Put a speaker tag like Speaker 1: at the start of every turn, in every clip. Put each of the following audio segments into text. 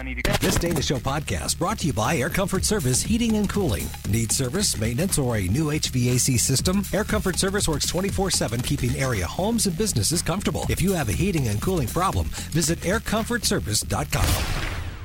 Speaker 1: This Dana Show podcast brought to you by Air Comfort Service Heating and Cooling. Need service, maintenance, or a new HVAC system? Air Comfort Service works 24/7, keeping area homes and businesses comfortable. If you have a heating and cooling problem, visit aircomfortservice.com.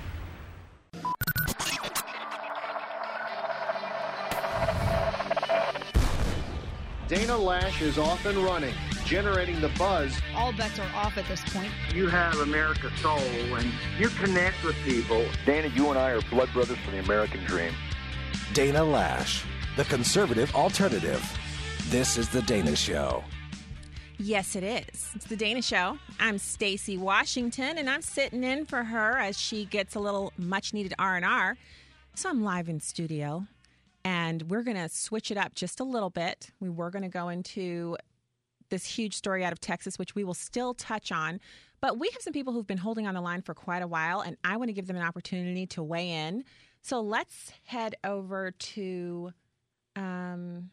Speaker 2: Dana Lash is off and running, generating the buzz.
Speaker 3: All bets are off at this point.
Speaker 4: You have America's soul, and you connect with people.
Speaker 5: Dana, you and I are blood brothers for the American dream.
Speaker 6: Dana Lash, the conservative alternative. This is The Dana Show.
Speaker 7: Yes, it is. It's The Dana Show. I'm Stacy Washington, and I'm sitting in for her as she gets a little much-needed R&R. So I'm live in studio. And we're going to switch it up just a little bit. We were going to go into this huge story out of Texas, which we will still touch on. But we have some people who've been holding on the line for quite a while, and I want to give them an opportunity to weigh in. So let's head over to line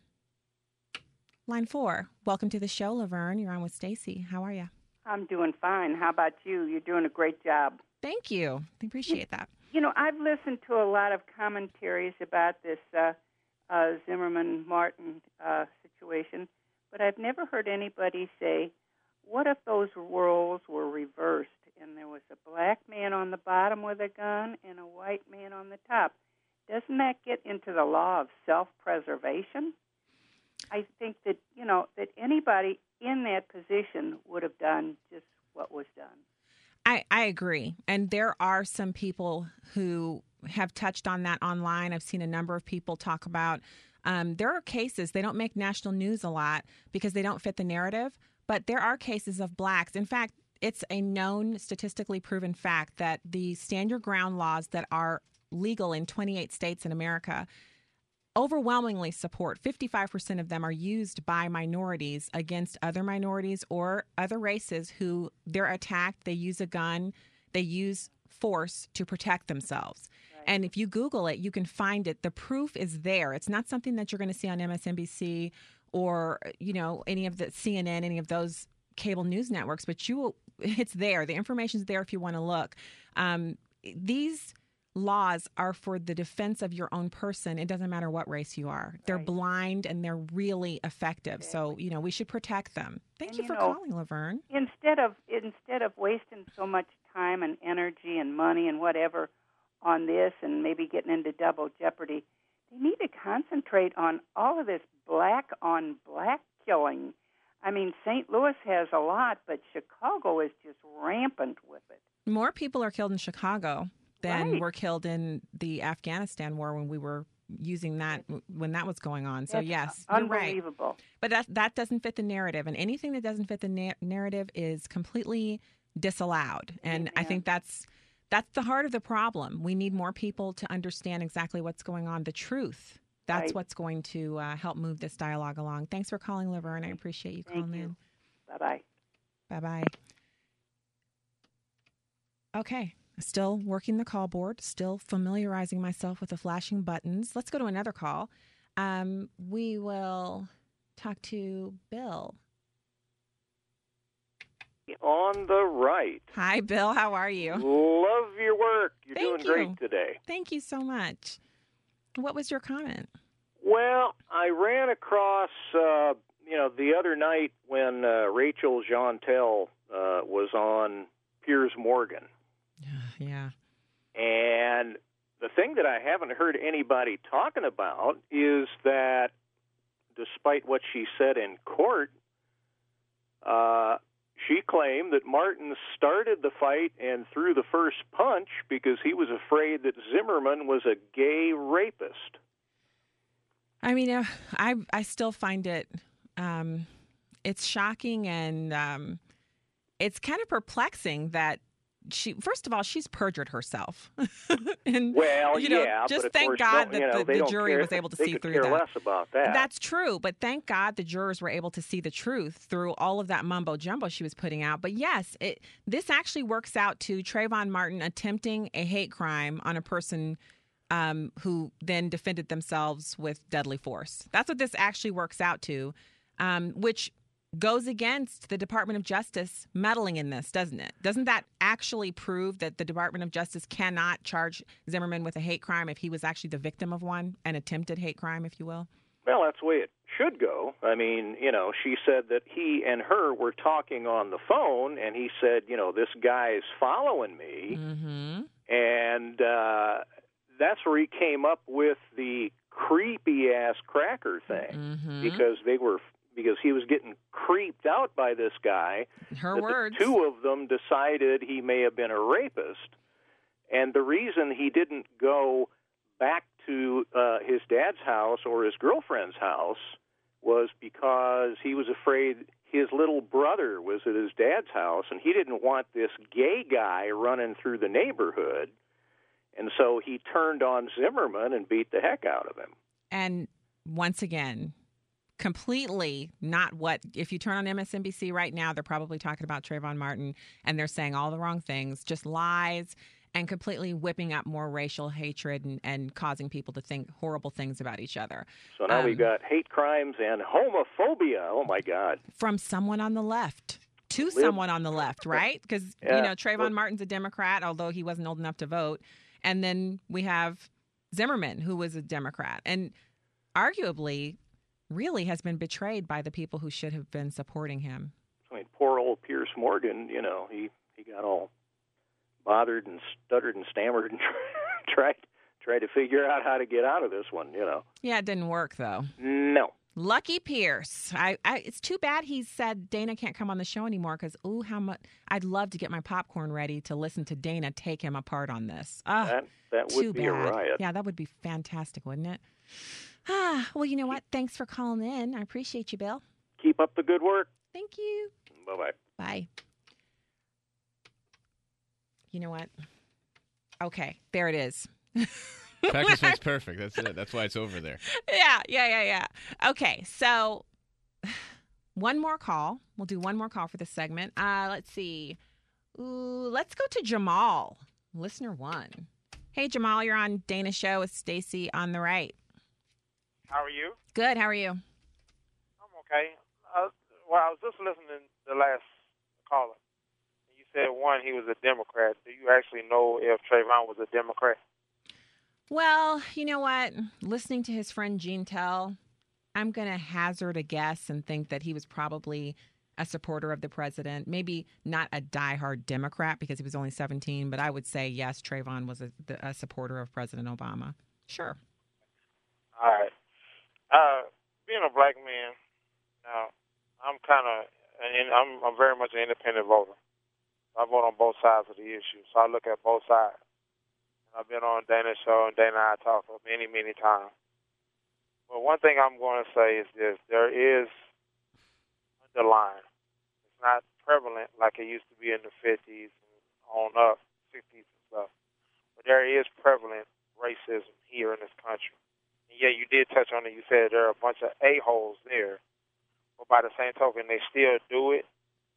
Speaker 7: 4. Welcome to the show, Laverne. You're on with Stacy. How are you?
Speaker 8: I'm doing fine. How about you? You're doing a great job.
Speaker 7: Thank you. I appreciate that.
Speaker 8: You know, I've listened to a lot of commentaries about this Zimmerman-Martin situation, but I've never heard anybody say, what if those roles were reversed and there was a black man on the bottom with a gun and a white man on the top? Doesn't that get into the law of self-preservation? I think that, you know, that anybody in that position would have done just what was done.
Speaker 7: I agree. And there are some people who have touched on that online. I've seen a number of people talk about there are cases, they don't make national news a lot because they don't fit the narrative, but there are cases of blacks. In fact, it's a known, statistically proven fact that the stand your ground laws that are legal in 28 states in America overwhelmingly support. 55% of them are used by minorities against other minorities or other races who they're attacked. They use a gun. They use force to protect themselves. Right. And if you Google it, you can find it. The proof is there. It's not something that you're going to see on MSNBC or, you know, any of the CNN, any of those cable news networks, but it's there. The information's there if you want to look. These laws are for the defense of your own person. It doesn't matter what race you are. They're blind and they're really effective. Exactly. So, you know, we should protect them. Thank you for calling, Laverne.
Speaker 8: Instead of wasting so much time and energy and money and whatever on this and maybe getting into double jeopardy, they need to concentrate on all of this black on black killing. I mean, St. Louis has a lot, but Chicago is just rampant with it. More
Speaker 7: people are killed in Chicago than were killed in the Afghanistan war when we were using that, when that was going on. So, yes, you're
Speaker 8: unbelievable.
Speaker 7: Right. But that doesn't fit the narrative. And anything that doesn't fit the narrative is completely disallowed. And I think that's the heart of the problem. We need more people to understand exactly what's going on, the truth. That's what's going to help move this dialogue along. Thanks for calling, Laverne. I appreciate you calling in.
Speaker 8: Bye-bye.
Speaker 7: Bye-bye. Okay. Still working the call board, still familiarizing myself with the flashing buttons. Let's go to another call. We will talk to Bill.
Speaker 5: On the right.
Speaker 7: Hi, Bill. How are you?
Speaker 5: Love your work. You're doing great today.
Speaker 7: Thank you so much. What was your comment?
Speaker 5: Well, I ran across, the other night when Rachel Jeantel was on Piers Morgan.
Speaker 7: Yeah.
Speaker 5: And the thing that I haven't heard anybody talking about is that despite what she said in court, she claimed that Martin started the fight and threw the first punch because he was afraid that Zimmerman was a gay rapist.
Speaker 7: I mean, I still find it, it's shocking and it's kind of perplexing that first of all, she's perjured herself. And, just thank God that the jury was able to see through that.
Speaker 5: Less about that.
Speaker 7: That's true, but thank God the jurors were able to see the truth through all of that mumbo jumbo she was putting out. But yes, this actually works out to Trayvon Martin attempting a hate crime on a person who then defended themselves with deadly force. That's what this actually works out to, which goes against the Department of Justice meddling in this, doesn't it? Doesn't that actually prove that the Department of Justice cannot charge Zimmerman with a hate crime if he was actually the victim of one, an attempted hate crime, if you will?
Speaker 5: Well, that's the way it should go. I mean, she said that he and her were talking on the phone, and he said, this guy's following me.
Speaker 7: Mm-hmm.
Speaker 5: And that's where he came up with the creepy-ass cracker thing,
Speaker 7: Mm-hmm.
Speaker 5: because he was getting creeped out by this guy.
Speaker 7: Her words.
Speaker 5: The two of them decided he may have been a rapist, and the reason he didn't go back to his dad's house or his girlfriend's house was because he was afraid his little brother was at his dad's house, and he didn't want this gay guy running through the neighborhood, and so he turned on Zimmerman and beat the heck out of him.
Speaker 7: And once again, completely not what, if you turn on MSNBC right now, they're probably talking about Trayvon Martin, and they're saying all the wrong things, just lies, and completely whipping up more racial hatred and causing people to think horrible things about each other.
Speaker 5: So now we've got hate crimes and homophobia. Oh, my God.
Speaker 7: From someone on the left to someone on the left, right? Because, Trayvon Martin's a Democrat, although he wasn't old enough to vote. And then we have Zimmerman, who was a Democrat, and arguably really has been betrayed by the people who should have been supporting him.
Speaker 5: I mean, poor old Piers Morgan, he got all bothered and stuttered and stammered and tried to figure out how to get out of this one,
Speaker 7: Yeah, it didn't work, though.
Speaker 5: No.
Speaker 7: Lucky Pierce. It's too bad he said Dana can't come on the show anymore because, how much I'd love to get my popcorn ready to listen to Dana take him apart on this.
Speaker 5: That would be a riot.
Speaker 7: Yeah, that would be fantastic, wouldn't it? Well, you know what? Thanks for calling in. I appreciate you, Bill.
Speaker 5: Keep up the good work.
Speaker 7: Thank you.
Speaker 5: Bye-bye.
Speaker 7: Bye. You know what? Okay, there it is.
Speaker 9: Practice makes perfect. That's it. That's why it's over there.
Speaker 7: Yeah. Okay, so one more call. We'll do one more call for this segment. Let's see. Let's go to Jamal, listener 1. Hey, Jamal, you're on Dana's show with Stacy on the right.
Speaker 10: How are you?
Speaker 7: Good. How are you?
Speaker 10: I'm okay. I was just listening to the last caller. You said, one, he was a Democrat. Do you actually know if Trayvon was a Democrat?
Speaker 7: Well, you know what? Listening to his friend Gene Tell, I'm going to hazard a guess and think that he was probably a supporter of the president. Maybe not a diehard Democrat because he was only 17, but I would say, yes, Trayvon was a supporter of President Obama. Sure.
Speaker 10: All right. Being a black man, now, I'm very much an independent voter. I vote on both sides of the issue, so I look at both sides. I've been on Dana's show, and Dana and I talk many, many times. But one thing I'm going to say is this. There is underlying. It's not prevalent like it used to be in the 50s and on up, 60s and stuff. But there is prevalent racism here in this country. And yeah, you did touch on it. You said there are a bunch of a-holes there. But by the same token, they still do it.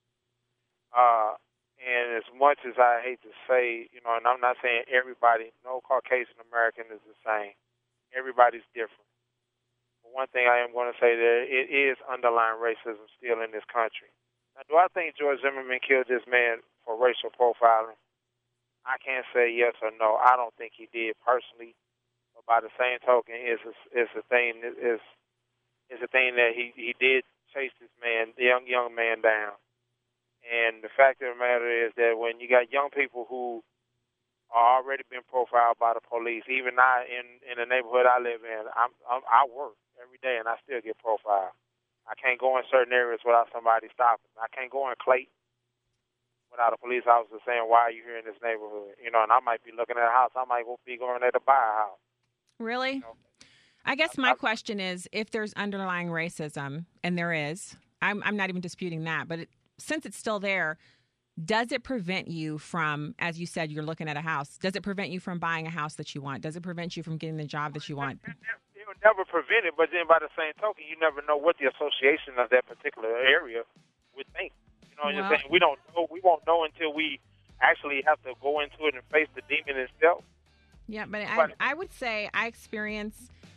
Speaker 10: And as much as I hate to say, and I'm not saying everybody, no Caucasian American is the same. Everybody's different. But one thing I am going to say that it is underlying racism still in this country. Now, do I think George Zimmerman killed this man for racial profiling? I can't say yes or no. I don't think he did personally. But by the same token, it's a thing that he did chase this man, the young man down. And the fact of the matter is that when you got young people who are already been profiled by the police, even I in the neighborhood I live in, I work every day and I still get profiled. I can't go in certain areas without somebody stopping. I can't go in Clayton without a police officer saying, "Why are you here in this neighborhood?" And I might be looking at a house. I might be going there to buy a house.
Speaker 7: Really? I guess my question is, if there's underlying racism, and there is, I'm not even disputing that, but since it's still there, does it prevent you from, as you said, you're looking at a house, does it prevent you from buying a house that you want? Does it prevent you from getting the job that you want?
Speaker 10: It would never prevent it, but then by the same token, you never know what the association of that particular area would think. You're saying? We don't know. We won't know until we actually have to go into it and face the demon itself.
Speaker 7: Yeah, but I would say I experience,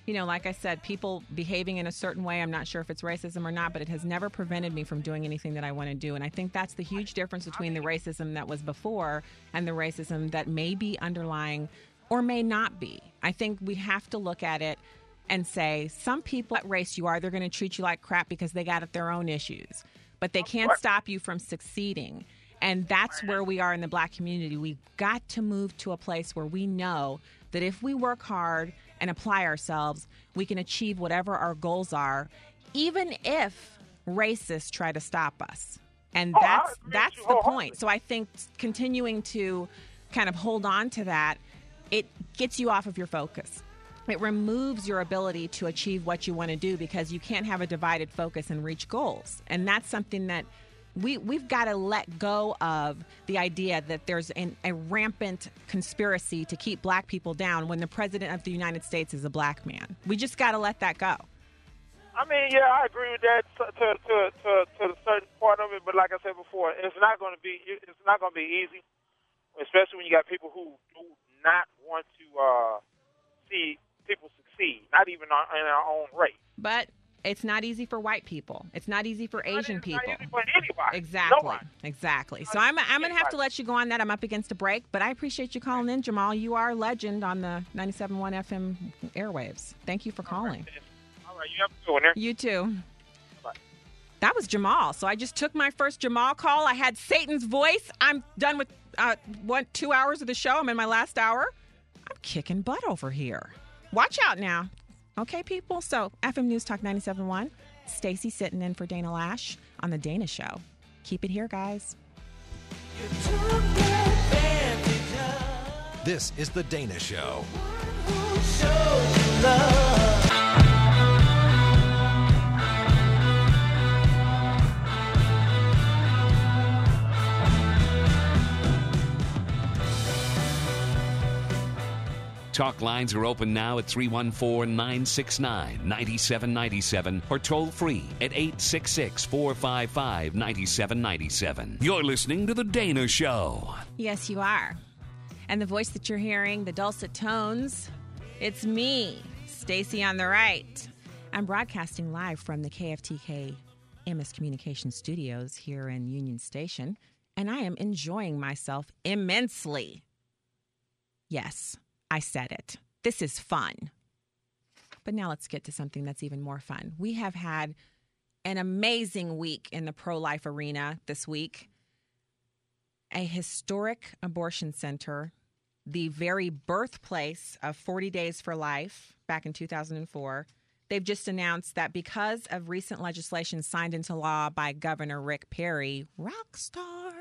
Speaker 7: like I said, people behaving in a certain way, I'm not sure if it's racism or not, but it has never prevented me from doing anything that I want to do. And I think that's the huge difference between the racism that was before and the racism that may be underlying or may not be. I think we have to look at it and say, some people, what race you are, they're going to treat you like crap because they got their own issues. But they can't stop you from succeeding. And that's where we are in the Black community. We've got to move to a place where we know that if we work hard and apply ourselves, we can achieve whatever our goals are, even if racists try to stop us. And that's the point. So I think continuing to kind of hold on to that, it gets you off of your focus. It removes your ability to achieve what you want to do because you can't have a divided focus and reach goals. And that's something that we've got to let go of, the idea that there's a rampant conspiracy to keep Black people down when the president of the United States is a Black man. We just got to let that go.
Speaker 10: I mean, yeah, I agree with that to a certain part of it. But like I said before, it's not going to be easy, especially when you got people who do not want to see people succeed, not even in our own race.
Speaker 7: But it's not easy for white people. It's not easy for Asian people.
Speaker 10: Not easy for anybody.
Speaker 7: Exactly.
Speaker 10: No one.
Speaker 7: Exactly. So I'm going to have to let you go on that. I'm up against a break, but I appreciate you calling in, Jamal. You are a legend on the 97.1 FM airwaves. Thank you for calling.
Speaker 10: All right. You have a good one there.
Speaker 7: You too.
Speaker 10: Bye.
Speaker 7: That was Jamal. So I just took my first Jamal call. I had Satan's voice. I'm done with 2 hours of the show. I'm in my last hour. I'm kicking butt over here. Watch out now. Okay, people? So, FM News Talk 97.1, Stacey sitting in for Dana Lash on The Dana Show. Keep it here, guys.
Speaker 1: This is The Dana Show.
Speaker 11: Talk lines are open now at 314-969-9797 or toll free at 866-455-9797. You're listening to The Dana Show.
Speaker 7: Yes, you are. And the voice that you're hearing, the dulcet tones, it's me, Stacey on the right. I'm broadcasting live from the KFTK MS Communications Studios here in Union Station, and I am enjoying myself immensely. Yes, I said it. This is fun. But now let's get to something that's even more fun. We have had an amazing week in the pro-life arena this week. A historic abortion center, the very birthplace of 40 Days for Life back in 2004. They've just announced that because of recent legislation signed into law by Governor Rick Perry, rock star,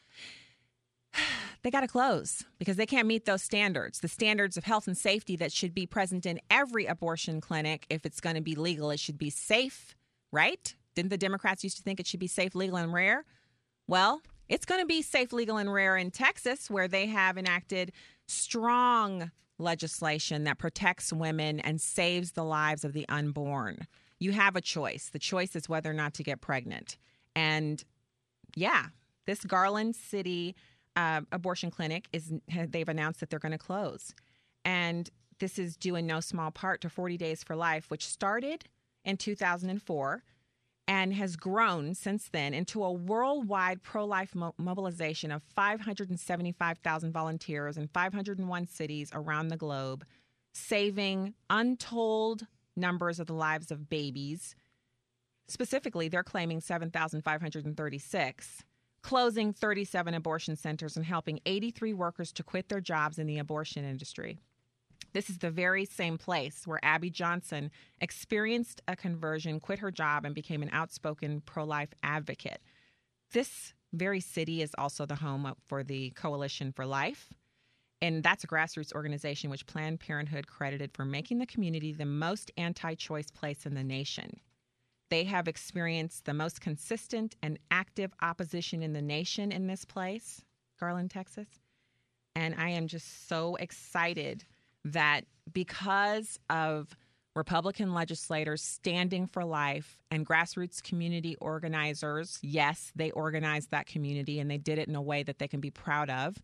Speaker 7: they got to close because they can't meet those standards, the standards of health and safety that should be present in every abortion clinic. If it's going to be legal, it should be safe, right? Didn't the Democrats used to think it should be safe, legal, and rare? Well, it's going to be safe, legal, and rare in Texas, where they have enacted strong legislation that protects women and saves the lives of the unborn. You have a choice. The choice is whether or not to get pregnant. And yeah, this Garland City abortion clinic they've announced that they're going to close. And this is due in no small part to 40 Days for Life, which started in 2004 and has grown since then into a worldwide pro-life mobilization of 575,000 volunteers in 501 cities around the globe, saving untold numbers of the lives of babies. Specifically, they're claiming 7,536. Closing 37 abortion centers and helping 83 workers to quit their jobs in the abortion industry. This is the very same place where Abby Johnson experienced a conversion, quit her job, and became an outspoken pro-life advocate. This very city is also the home for the Coalition for Life, and that's a grassroots organization which Planned Parenthood credited for making the community the most anti-choice place in the nation. They have experienced the most consistent and active opposition in the nation in this place, Garland, Texas. And I am just so excited that because of Republican legislators standing for life and grassroots community organizers, yes, they organized that community and they did it in a way that they can be proud of.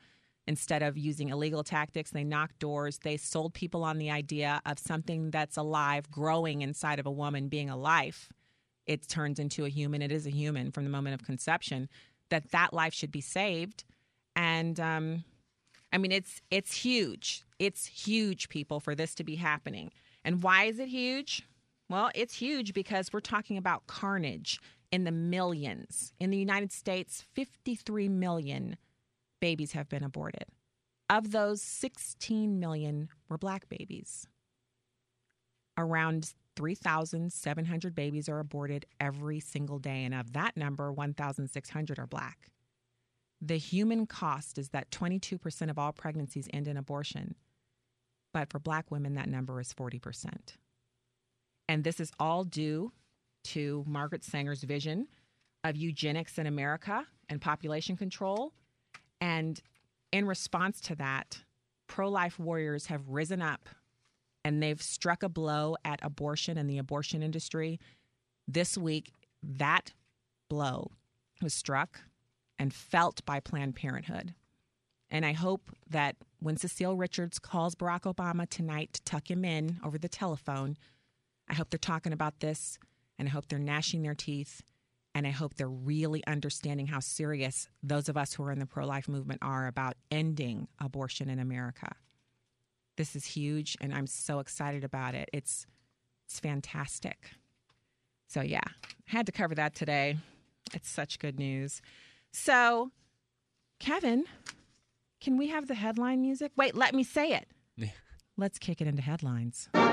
Speaker 7: Instead of using illegal tactics, they knocked doors. They sold people on the idea of something that's alive, growing inside of a woman, being a life. It turns into a human. It is a human from the moment of conception. That life should be saved. And I mean, it's huge. It's huge, people, for this to be happening. And why is it huge? Well, it's huge because we're talking about carnage in the millions. In the United States, 53 million babies have been aborted. Of those, 16 million were black babies. Around 3,700 babies are aborted every single day. And of that number, 1,600 are black. The human cost is that 22% of all pregnancies end in abortion. But for black women, that number is 40%. And this is all due to Margaret Sanger's vision of eugenics in America and population control. And in response to that, pro-life warriors have risen up and they've struck a blow at abortion and the abortion industry. This week, that blow was struck and felt by Planned Parenthood. And I hope that when Cecile Richards calls Barack Obama tonight to tuck him in over the telephone, I hope they're talking about this, and I hope they're gnashing their teeth, and I hope they're really understanding how serious those of us who are in the pro-life movement are about ending abortion in America. This is huge, and I'm so excited about it. It's fantastic. So, yeah, I had to cover that today. It's such good news. So, Kevin, can we have the headline music? Wait, let me say it. Let's kick it into headlines.
Speaker 12: With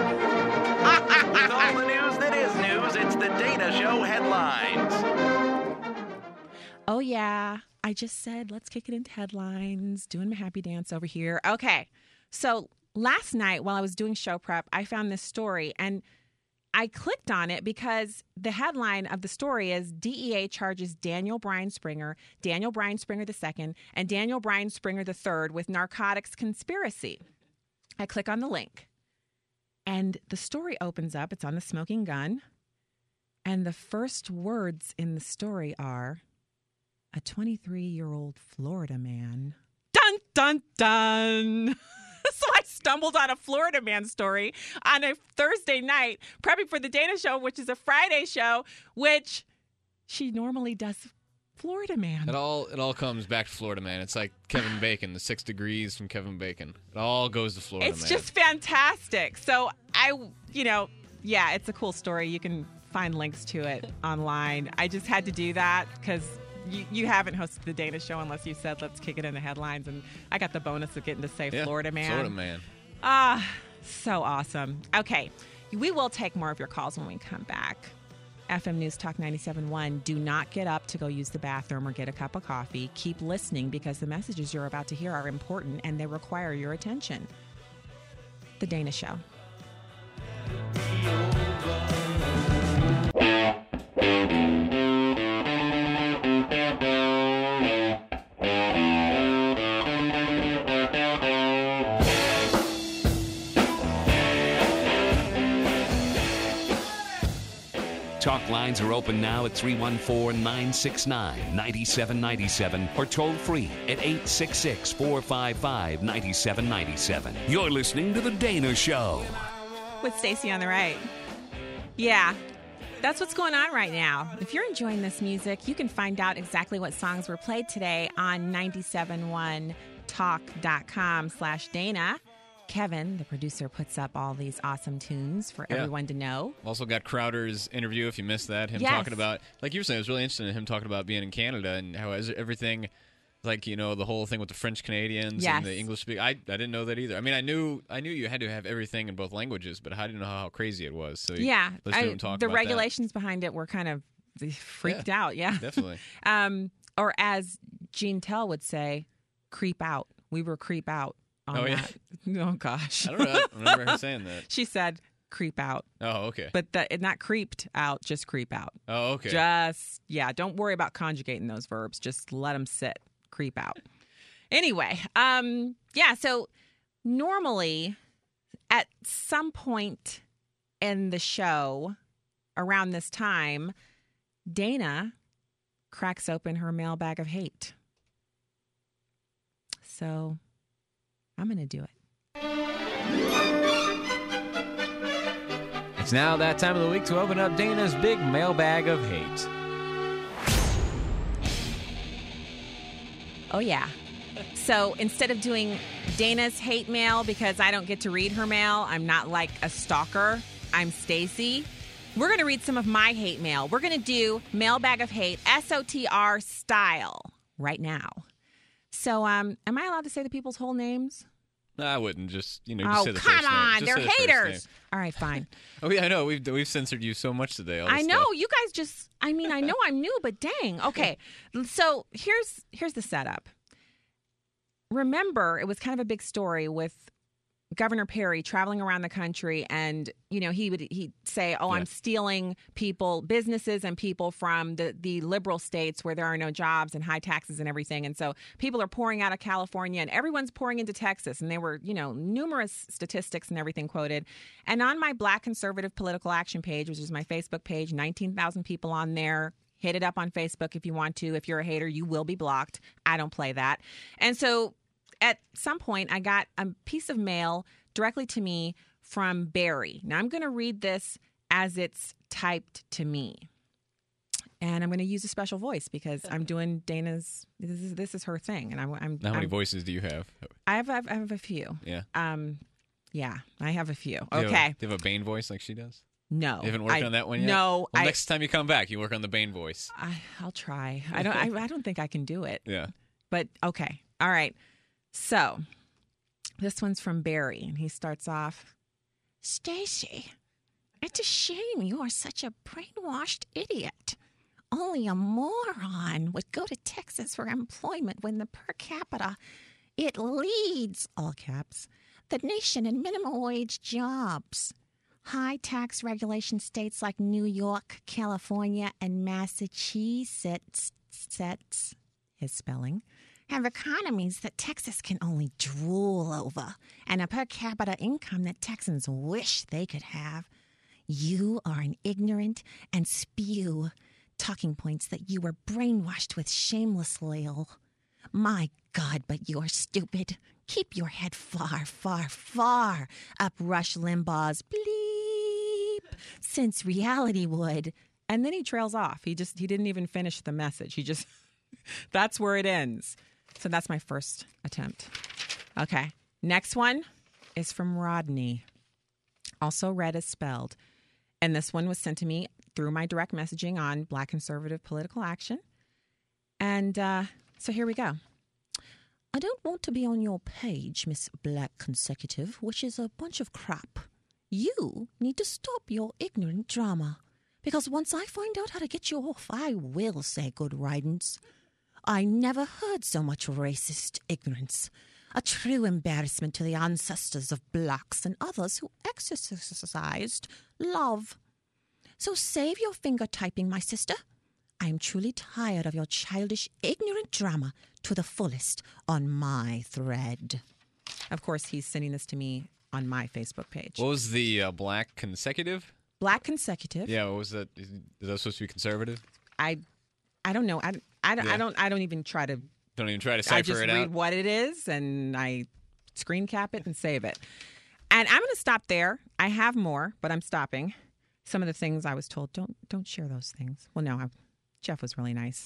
Speaker 12: all the news that is news, it's the Dana Show headlines.
Speaker 7: Oh, yeah. I just said, let's kick it into headlines. Doing my happy dance over here. Okay. So last night while I was doing show prep, I found this story and I clicked on it because the headline of the story is DEA charges Daniel Bryan Springer, Daniel Bryan Springer II, and Daniel Bryan Springer III with narcotics conspiracy. I click on the link and the story opens up. It's on the smoking gun. And the first words in the story are, a 23-year-old Florida man. Dun, dun, dun. So I stumbled on a Florida man story on a Thursday night, prepping for the Dana Show, which is a Friday show, which she normally does Florida man.
Speaker 9: It all comes back to Florida man. It's like Kevin Bacon, the 6 degrees from Kevin Bacon. It all goes to Florida man.
Speaker 7: It's just fantastic. So yeah, it's a cool story. You can find links to it online. I just had to do that because you haven't hosted the Dana Show unless you said, let's kick it into headlines. And I got the bonus of getting to say Florida man.
Speaker 9: Florida man.
Speaker 7: So awesome. Okay. We will take more of your calls when we come back. FM News Talk 97.1. Do not get up to go use the bathroom or get a cup of coffee. Keep listening because the messages you're about to hear are important and they require your attention. The Dana Show.
Speaker 11: Talk lines are open now at 314-969-9797 or toll free at 866-455-9797. You're listening to The Dana Show.
Speaker 7: With Stacey on the right. Yeah, that's what's going on right now. If you're enjoying this music, you can find out exactly what songs were played today on 971talk.com/Dana. Kevin, the producer, puts up all these awesome tunes for everyone to know.
Speaker 9: Also got Crowder's interview, if you missed that. Him talking about, like you were saying, it was really interesting, him talking about being in Canada and how everything, like, you know, the whole thing with the French Canadians and the English speak. I didn't know that either. I mean, I knew you had to have everything in both languages, but I didn't know how crazy it was. So
Speaker 7: yeah,
Speaker 9: the
Speaker 7: regulations behind it were kind of freaked out. Yeah,
Speaker 9: definitely.
Speaker 7: Or as Gene Tell would say, creep out. We were creep out.
Speaker 9: Yeah.
Speaker 7: Oh, gosh.
Speaker 9: I don't know. I remember her saying that.
Speaker 7: She said creep out.
Speaker 9: Oh, okay.
Speaker 7: But not creeped out, just creep out.
Speaker 9: Oh, okay.
Speaker 7: Don't worry about conjugating those verbs. Just let them sit. Creep out. Anyway, so normally at some point in the show around this time, Dana cracks open her mailbag of hate. So I'm going to do it.
Speaker 9: It's now that time of the week to open up Dana's big mailbag of hate.
Speaker 7: Oh, yeah. So instead of doing Dana's hate mail, because I don't get to read her mail, I'm not like a stalker, I'm Stacy. We're going to read some of my hate mail. We're going to do Mailbag of Hate, SOTR style, right now. So am I allowed to say the people's whole names?
Speaker 9: No, I wouldn't. Just say the
Speaker 7: come
Speaker 9: first name.
Speaker 7: on. They're haters. All right, fine.
Speaker 9: Oh, yeah, I know. We've censored you so much today.
Speaker 7: I know. You guys just, I know I'm new, but dang. Okay. So here's the setup. Remember, it was kind of a big story with Governor Perry traveling around the country, and he'd say, I'm stealing businesses and people from the liberal states where there are no jobs and high taxes and everything. And so people are pouring out of California and everyone's pouring into Texas. And there were, numerous statistics and everything quoted. And on my Black Conservative Political Action page, which is my Facebook page, 19,000 people on there. Hit it up on Facebook if you want to. If you're a hater, you will be blocked. I don't play that. And so at some point, I got a piece of mail directly to me from Barry. Now, I'm going to read this as it's typed to me. And I'm going to use a special voice because I'm doing Dana's, this is her thing. And I'm
Speaker 9: how many voices do you have?
Speaker 7: I have a few.
Speaker 9: Yeah.
Speaker 7: Yeah, I have a few.
Speaker 9: Do
Speaker 7: okay.
Speaker 9: Do you have a Bane voice like she does?
Speaker 7: No.
Speaker 9: You haven't worked on that one yet?
Speaker 7: No.
Speaker 9: Well, next time you come back, you work on the Bane voice.
Speaker 7: I'll try. I don't think I can do it.
Speaker 9: Yeah.
Speaker 7: But okay. All right. So, this one's from Barry, and he starts off, Stacy, it's a shame you are such a brainwashed idiot. Only a moron would go to Texas for employment when the per capita, it leads, all caps, the nation in minimum wage jobs. High tax regulation states like New York, California, and Massachusetts, his spelling, have economies that Texas can only drool over, and a per capita income that Texans wish they could have. You are an ignorant and spew talking points that you were brainwashed with shamelessly. My God, but you're stupid. Keep your head far, far, far up Rush Limbaugh's bleep, since reality would. And then he trails off. He didn't even finish the message. That's where it ends. So that's my first attempt. Okay. Next one is from Rodney. Also read as spelled. And this one was sent to me through my direct messaging on Black Conservative Political Action. And so here we go. I don't want to be on your page, Miss Black Consecutive, which is a bunch of crap. You need to stop your ignorant drama. Because once I find out how to get you off, I will say good riddance. I never heard so much racist ignorance. A true embarrassment to the ancestors of blacks and others who exercised love. So save your finger typing, my sister. I am truly tired of your childish, ignorant drama to the fullest on my thread. Of course, he's sending this to me on my Facebook page.
Speaker 9: What was the Black Consecutive?
Speaker 7: Black Consecutive.
Speaker 9: Yeah, what was that? Is that supposed to be conservative?
Speaker 7: I don't know. I don't even try to.
Speaker 9: Don't even try to cipher it out.
Speaker 7: I just read what it is and I screen cap it and save it. And I'm going to stop there. I have more, but I'm stopping. Some of the things I was told, don't share those things. Well, no, Jeff was really nice.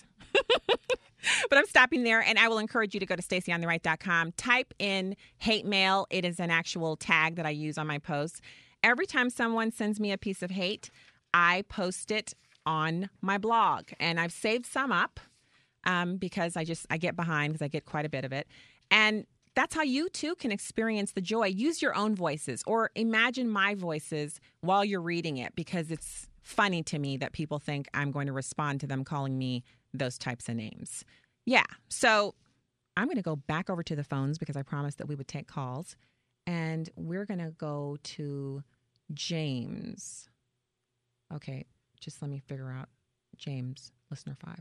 Speaker 7: But I'm stopping there, and I will encourage you to go to StacyOnTheRight.com. Type in hate mail. It is an actual tag that I use on my posts. Every time someone sends me a piece of hate, I post it on my blog. And I've saved some up because I get behind because I get quite a bit of it. And that's how you, too, can experience the joy. Use your own voices or imagine my voices while you're reading it, because it's funny to me that people think I'm going to respond to them calling me those types of names. Yeah, so I'm going to go back over to the phones because I promised that we would take calls. And we're going to go to James. Okay, just let me figure out James, listener 5.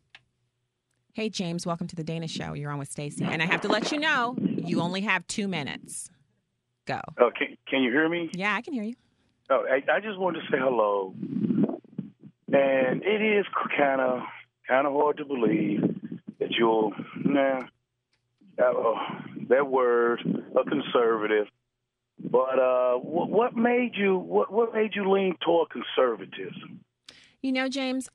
Speaker 7: Hey, James, welcome to the Dana Show. You're on with Stacy. And I have to let you know, you only have 2 minutes. Go.
Speaker 13: Oh, can you hear me?
Speaker 7: Yeah, I can hear you.
Speaker 13: Oh, I just wanted to say hello. And it is kind of hard to believe that that word, a conservative. But what made you lean toward conservatism?
Speaker 7: You know, James,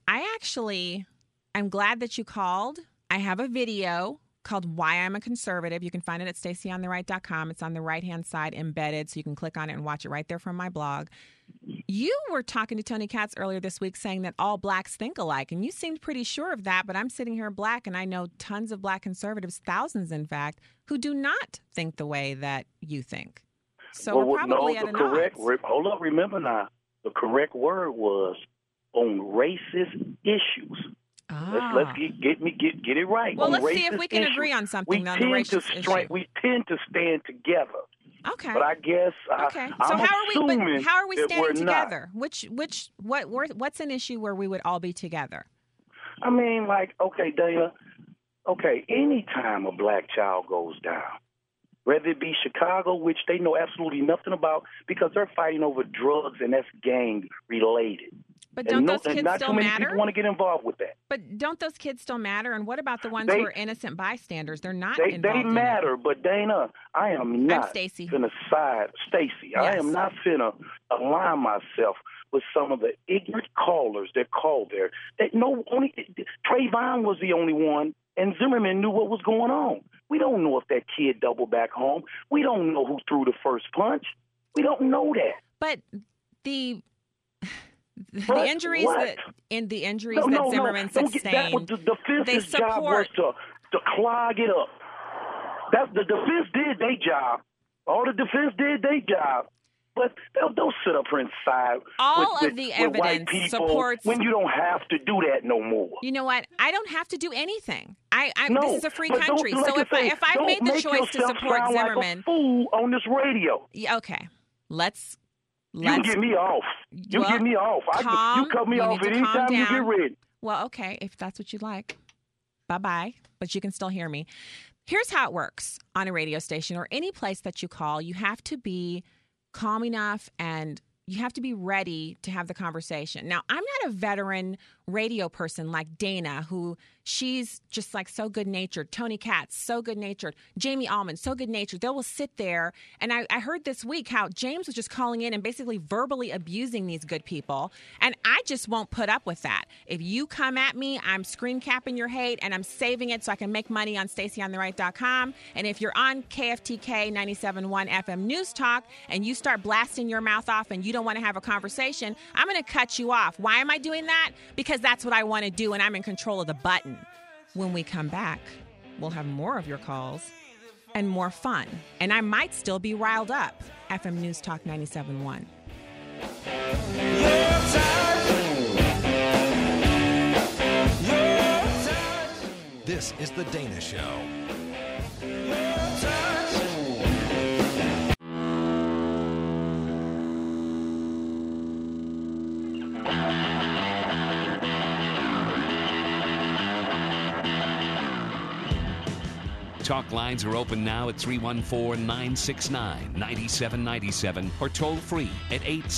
Speaker 7: I'm glad that you called. I have a video called Why I'm a Conservative. You can find it at StaceyOnTheRight.com. It's on the right-hand side embedded, so you can click on it and watch it right there from my blog. You were talking to Tony Katz earlier this week saying that all blacks think alike, and you seemed pretty sure of that, but I'm sitting here black, and I know tons of black conservatives, thousands in fact, who do not think the way that you think. So we're probably at an odds.
Speaker 13: Hold up, remember now, the correct word was on racist issues. Let's get it right.
Speaker 7: Well, let's see if we can agree on something on the racist issue.
Speaker 13: We tend to stand together.
Speaker 7: Okay.
Speaker 13: But I guess
Speaker 7: okay. So how are we standing together? What's an issue where we would all be together?
Speaker 13: I mean, okay, Dana. Okay, anytime a black child goes down, whether it be Chicago, which they know absolutely nothing about because they're fighting over drugs and that's gang related.
Speaker 7: But don't those kids still matter?
Speaker 13: Not too many people want to get involved with that.
Speaker 7: But don't those kids still matter? And what about the ones who are innocent bystanders? They're not involved.
Speaker 13: They matter, but Dana, I am not finna side. Stacey, yes. I am not finna align myself with some of the ignorant callers that called there. Trayvon was the only one, and Zimmerman knew what was going on. We don't know if that kid doubled back home. We don't know who threw the first punch. We don't know that.
Speaker 7: But the injuries that Zimmerman sustained,
Speaker 13: the defense's job was to clog it up. The defense did their job. All the defense did their job. But don't sit up here and side
Speaker 7: with the evidence supports
Speaker 13: when you don't have to do that no more.
Speaker 7: You know what? I don't have to do anything. This is a free country. So if I've made the choice to support Zimmerman,
Speaker 13: like a fool on this radio.
Speaker 7: Okay, let's
Speaker 13: you get me off. You get me off. You cut me off at any time you get ready.
Speaker 7: Well, okay, if that's what you like. Bye-bye. But you can still hear me. Here's how it works on a radio station or any place that you call. You have to be calm enough and you have to be ready to have the conversation. Now, I'm not a veteran radio person like Dana, who she's just like so good-natured. Tony Katz, so good-natured. Jamie Allman, so good-natured. They will sit there. And I heard this week how James was just calling in and basically verbally abusing these good people. And I just won't put up with that. If you come at me, I'm screen capping your hate and I'm saving it so I can make money on StaceyOnTheRight.com. And if you're on KFTK 97.1 FM News Talk and you start blasting your mouth off and you don't want to have a conversation, I'm going to cut you off. Why am I doing that? Because that's what I want to do, and I'm in control of the button. When we come back, we'll have more of your calls and more fun. And I might still be riled up. FM News Talk 97.1.
Speaker 1: This is The Dana Show.
Speaker 11: Talk lines are open now at 314-969-9797 or toll free at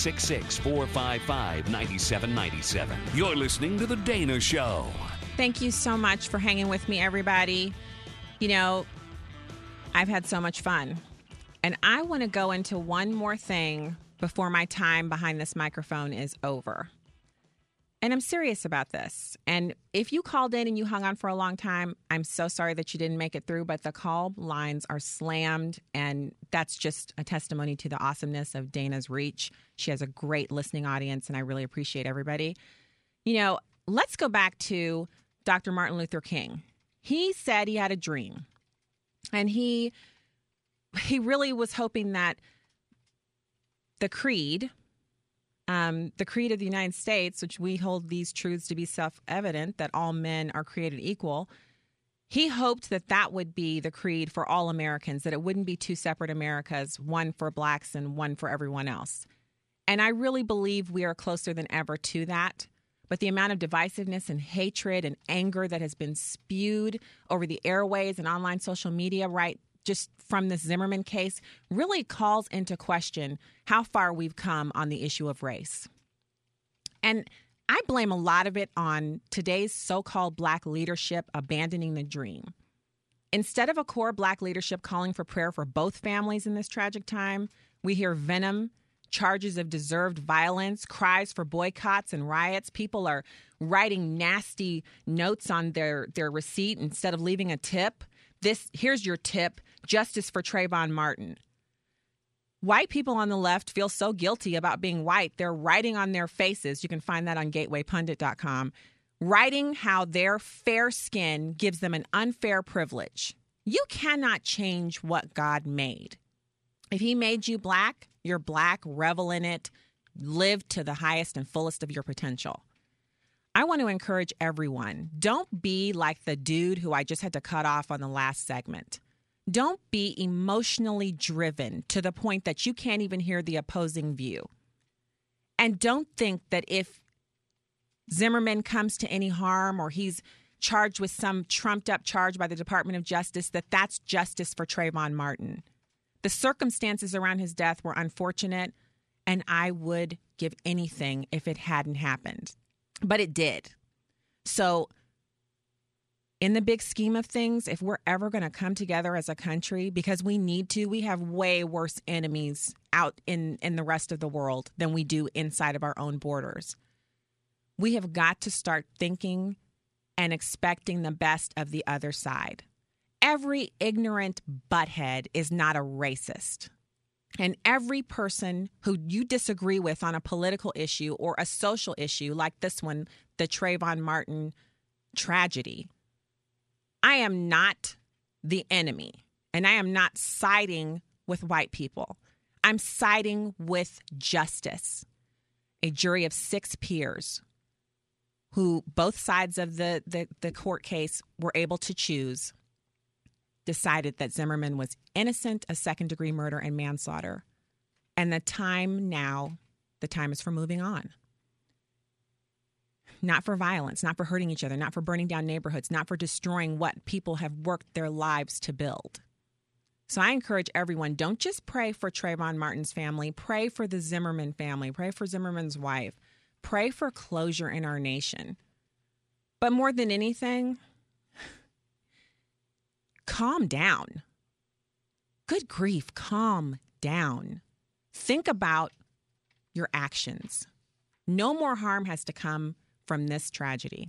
Speaker 11: 866-455-9797. You're listening to The Dana Show.
Speaker 7: Thank you so much for hanging with me, everybody. You know, I've had so much fun. And I want to go into one more thing before my time behind this microphone is over. And I'm serious about this. And if you called in and you hung on for a long time, I'm so sorry that you didn't make it through, but the call lines are slammed, and that's just a testimony to the awesomeness of Dana's reach. She has a great listening audience, and I really appreciate everybody. You know, let's go back to Dr. Martin Luther King. He said he had a dream, and he really was hoping that the creed of the United States, which we hold these truths to be self-evident, that all men are created equal, he hoped that that would be the creed for all Americans, that it wouldn't be two separate Americas, one for blacks and one for everyone else. And I really believe we are closer than ever to that. But the amount of divisiveness and hatred and anger that has been spewed over the airways and online social media, right, just from this Zimmerman case, really calls into question how far we've come on the issue of race. And I blame a lot of it on today's so-called black leadership abandoning the dream. Instead of a core Black leadership calling for prayer for both families in this tragic time, we hear venom, charges of deserved violence, cries for boycotts and riots. People are writing nasty notes on their receipt instead of leaving a tip. Here's your tip: justice for Trayvon Martin. White people on the left feel so guilty about being white, they're writing on their faces. You can find that on gatewaypundit.com. Writing how their fair skin gives them an unfair privilege. You cannot change what God made. If he made you Black, you're Black, revel in it, live to the highest and fullest of your potential. I want to encourage everyone, don't be like the dude who I just had to cut off on the last segment. Don't be emotionally driven to the point that you can't even hear the opposing view. And don't think that if Zimmerman comes to any harm or he's charged with some trumped up charge by the Department of Justice, that's justice for Trayvon Martin. The circumstances around his death were unfortunate, and I would give anything if it hadn't happened. But it did. So in the big scheme of things, if we're ever going to come together as a country, because we need to, we have way worse enemies out in the rest of the world than we do inside of our own borders. We have got to start thinking and expecting the best of the other side. Every ignorant butthead is not a racist. And every person who you disagree with on a political issue or a social issue like this one, the Trayvon Martin tragedy, I am not the enemy, and I am not siding with white people. I'm siding with justice. A jury of 6 peers who both sides of the court case were able to choose decided that Zimmerman was innocent of second-degree murder and manslaughter. And the time is for moving on. Not for violence, not for hurting each other, not for burning down neighborhoods, not for destroying what people have worked their lives to build. So I encourage everyone, don't just pray for Trayvon Martin's family, pray for the Zimmerman family, pray for Zimmerman's wife, pray for closure in our nation. But more than anything, calm down. Good grief, calm down. Think about your actions. No more harm has to come from this tragedy.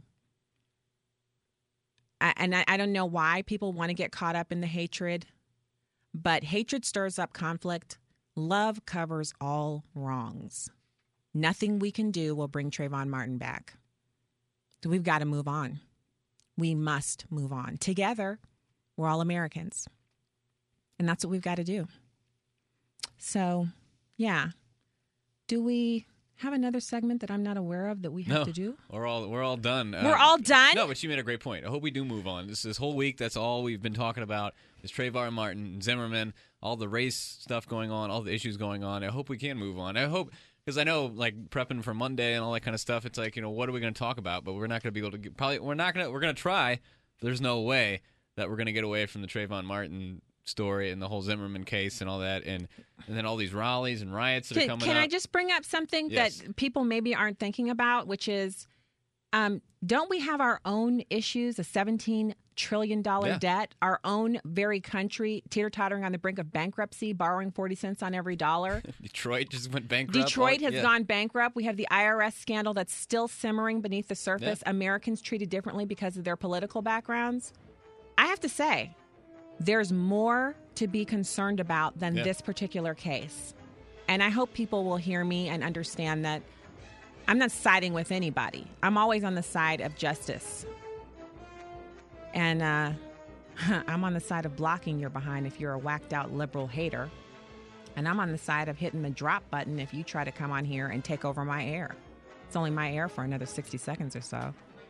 Speaker 7: I don't know why people want to get caught up in the hatred, but hatred stirs up conflict. Love covers all wrongs. Nothing we can do will bring Trayvon Martin back. So we've got to move on. We must move on. Together, we're all Americans. And that's what we've got to do. So, yeah. Do we have another segment that I'm not aware of that we have to do?
Speaker 9: We're all done.
Speaker 7: We're all done?
Speaker 9: No, but you made a great point. I hope we do move on. This whole week, that's all we've been talking about is Trayvon Martin, Zimmerman, all the race stuff going on, all the issues going on. I hope we can move on. I hope, because I know, like, prepping for Monday and all that kind of stuff, it's like, what are we going to talk about? But we're not going to be able to we're going to try. There's no way that we're going to get away from the Trayvon Martin story and the whole Zimmerman case and all that, and then all these rallies and riots that are coming up.
Speaker 7: Can I just bring up something that people maybe aren't thinking about, which is, don't we have our own issues, a $17 trillion debt, our own very country teeter-tottering on the brink of bankruptcy, borrowing 40 cents on every dollar?
Speaker 9: Detroit just went bankrupt.
Speaker 7: Detroit has gone bankrupt. We have the IRS scandal that's still simmering beneath the surface. Yeah. Americans treated differently because of their political backgrounds. I have to say, there's more to be concerned about than this particular case. And I hope people will hear me and understand that I'm not siding with anybody. I'm always on the side of justice. And I'm on the side of blocking your behind if you're a whacked out liberal hater. And I'm on the side of hitting the drop button if you try to come on here and take over my air. It's only my air for another 60 seconds or so.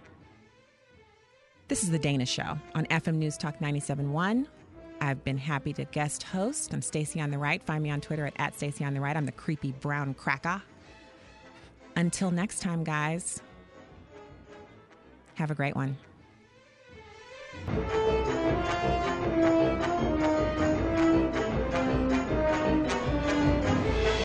Speaker 7: This is The Dana Show on FM News Talk 97.1. I've been happy to guest host. I'm Stacey on the Right. Find me on Twitter at Stacey on the Right. I'm the creepy brown cracker. Until next time, guys, have a great one.